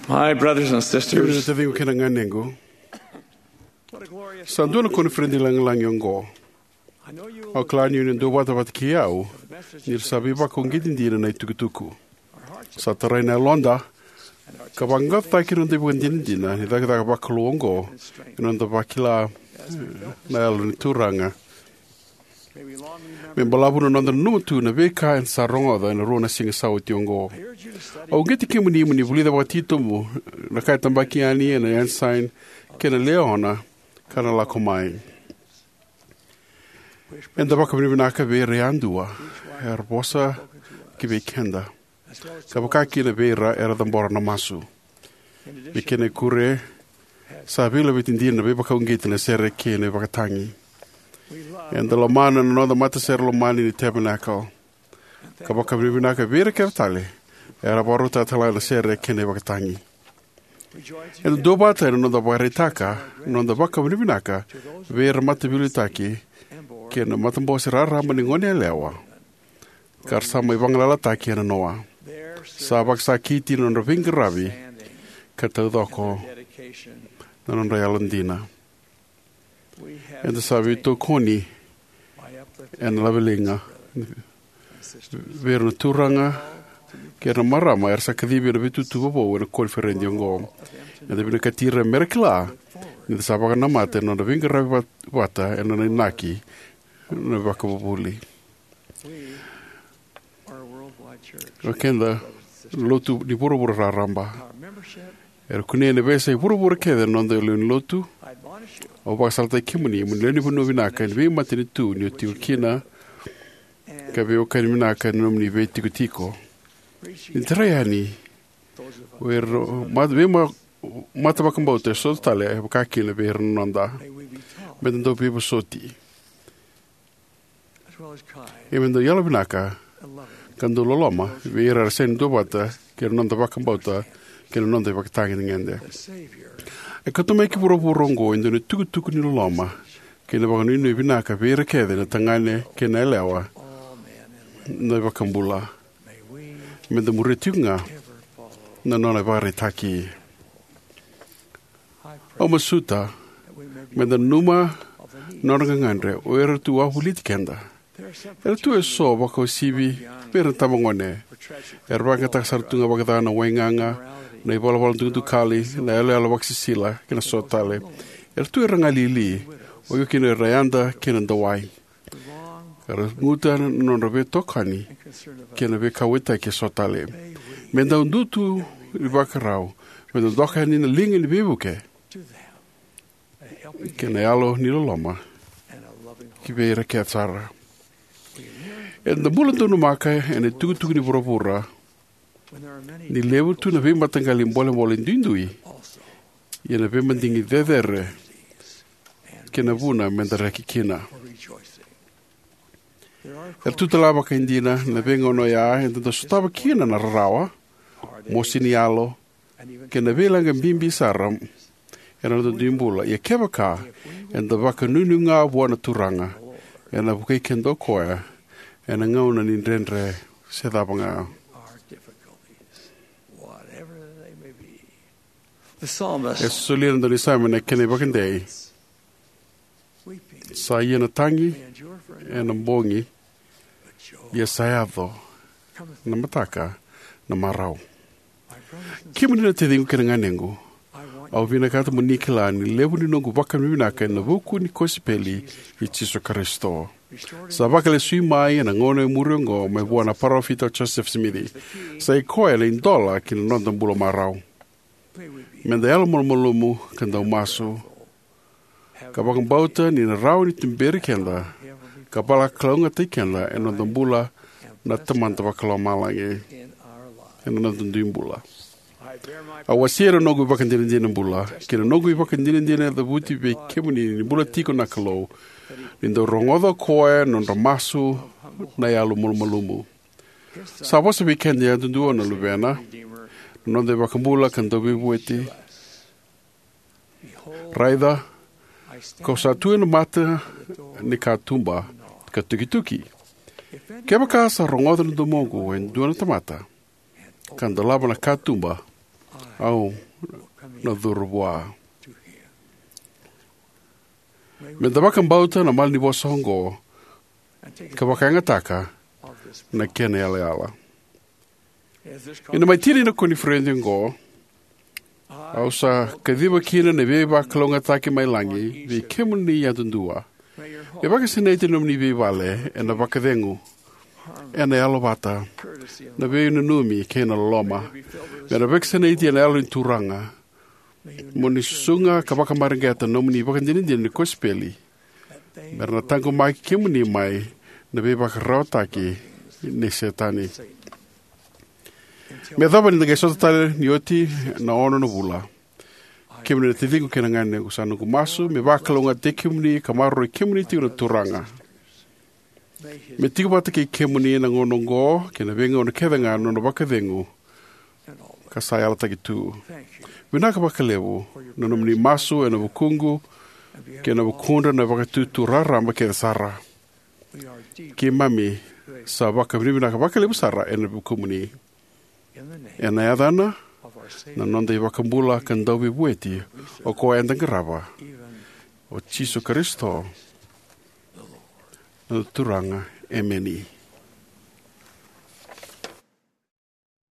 My brothers and sisters, Tavi kena nganengo. Sanduna kona frendi lang yongo. O klani yun do wata wat kiau. Nir sabi ba kong gidindina na itukutuku. Sa taray na londa. Kabangat tayo kinunday bukan dinindina. Nidagdaga ba kaluongo. Kinunday ba kila na alo ni turanga. Membalabu no nanda numutu na veka en sarongoda na rona singa saut yongo. Au geti kimuni muni vulida watito mu na kai tambaki ani na ensign kena leona kana la komai. Enda baka mnaka ve reandua herbosa kibe kenda. Kabaka kina vera era dambora na masu. Bikene kure sabila bitindina be baka ungeti na sere kene baka tangi. And the Loman and another Mataser Loman in the tabernacle. Kabaka Vivinaka Vera Kevtali, Erabaruta Tala Sere Kenevakatangi. And the Dobata and another Baritaka, and on the Baka Vivinaka, Vera Matabilitaki, Ken Matambosera Ramaningone Lewa. Karsama Bangalataki and Noah. Sabaksaki on the Vingaravi, Katadoko, and Rayalandina. And the Savito Koni and Lavelinga Verna Turanga Kera Marama Ersakadibi Vitu Tubo and Colferendiango and the Vinacatira Merkla in the Sabaganamata and on the Vingaravata and on the Naki Navakabuli. Wakenda Lotu di Burubura Ramba Erkune Nevese Burubura Keden on the Lotu. O basalta kimuni muneni bunu vinaka en vi matini tu ni tiukina ka ve o kan vinaka nomni ve tikutiko intrayani wer mata bakambote so tale ka kile ve nanda mendo pipo soti even do yala vinaka kando loloma ve era sen do bata ke nanda bakambota ke nanda baktangi ngende. E kato mai ki puro-purongo inda ni tuku-tuku ni loma. Ke na baka nini vinaka vera kede na tangane ke na elewa. Na bakambula. Me da muretiunga. Na nona vare taki. O masuta. Me da numa noranga ngandre o era tu ahulit kenda. Era tu e so baka o sivi vera tamangone. Era baka taksartunga baka dana wainganga. Na ibola tu kali na ele ala waksisila kina sotale tu ranga lili o yo kina rayanda kina dawai kara muta non robe tokani kina be kaweta ke sotale menda undutu ibakarau menda dokani na lingi ni bibuke kina alo ni loma kibe rekatsara en the bulletin no maka en tu ni borobura ni lewu tu na vimba tangali mbole ndindui ye na vimba ndingi vedere kena vuna mendara kikina tu talaba ka indina na venga ono ya enda sutaba kina na rawa mosini alo kena velanga mbimbi saram ena do dimbula ye kebaka enda vaka nununga wana turanga ena vukai kendo koya ena ngauna ni ndendre sedabanga. E solirando ni Simon e kene bakandei. Sa na tangi e na mbongi ia sayado na mataka na marau. Kimuni na te dingu kena nganengu. Au vina kata munikila ni levu ni nongu waka miminaka na vuku ni kosipeli i Tiso Karisto. Sa wakale sui mai na ngono e muriongo me buana parofita Joseph Smithi. Sa i koe le indola kina nontambulo marau. Menda ela molmolumu kanda umasu. Kabakang bauta ni na rau ni timberi kenda. Kabala klaunga te kenda e nondambula na tamanta wakala malange. E nondanduimbula. Awasira nogu bakandinindina mbula. Kina nogu bakandinindina da buti be kemuni ni bula tiko na kalau. Nindo rongoda koe nondamasu na yalu molmolumu. Sa wasa be kenda ya dunduo na luvena. Nonde bakambula kanda bibueti. Raida, ko sa tuina mata ni ka tumba ka tuki-tuki. Keba ka sa rongoda na domongo en duana tamata. Kanda laba na ka tumba au na dhurubwa. Me the waka mbauta na malni wasongo ka wakanga taka na kene ale ala. Ina mai tiri na koni frendi ngo au sa kadhiwa kina na veva kalonga taki mai langi vi kemuni yadundua. E waka sinete nomni vi vale e na waka dengu e na alo wata na vei nunumi ke na loma me na waka sinete na alo inturanga moni sunga ka waka marangeta nomni waka ndinindi ni kospeli me na tango mai kemuni mai na vei waka rautaki ni setani. Me dhaba ni nage sota tale ni oti na ono na vula. Kemuni na tilingu kena ngane kusanu kumasu, me wakalonga te kemuni kamaro i kemuni tiku na turanga. Me tiku bata ke kemuni na ngono ngo, kena venga ona kethenga no na wakavengu, ka sai ala taki tu. Winaka wakalewu, no na mni masu e na wukungu, kena wukunda na wakatutu raramba ke sara. Ki mami, sa wakamini winaka wakalewu sara e na wukumuni. E na adana, na nonda I wakambula kandawi weti, o koa endangarava, o Chiso Kristo, na turanga, emeni.